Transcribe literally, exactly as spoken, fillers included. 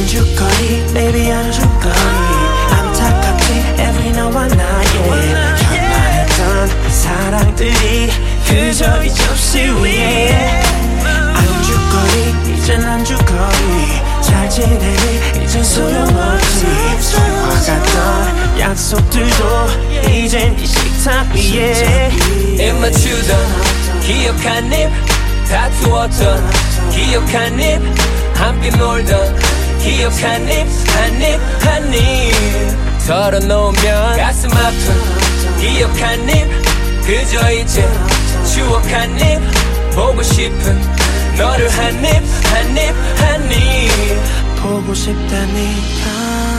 안주거리 baby 안주거리 안타깝지 every 너와 나의 혈만했던 사랑들이 그저 이 접시 위에 안주거리 이젠 안주거리 잘 지내니 이젠 소용없지 설화 같던 약속들도 이젠 이 식탁 위에 입 맞추던 기억한 입 다투었던 기억한 입 함께 놀던 기억한 입 한 입 한 입 털어놓으면 가슴 아픈 기억한 입 그저 이제 추억 한 입 보고 싶은 너를 한 입 한 입 한 입 보고 싶다니까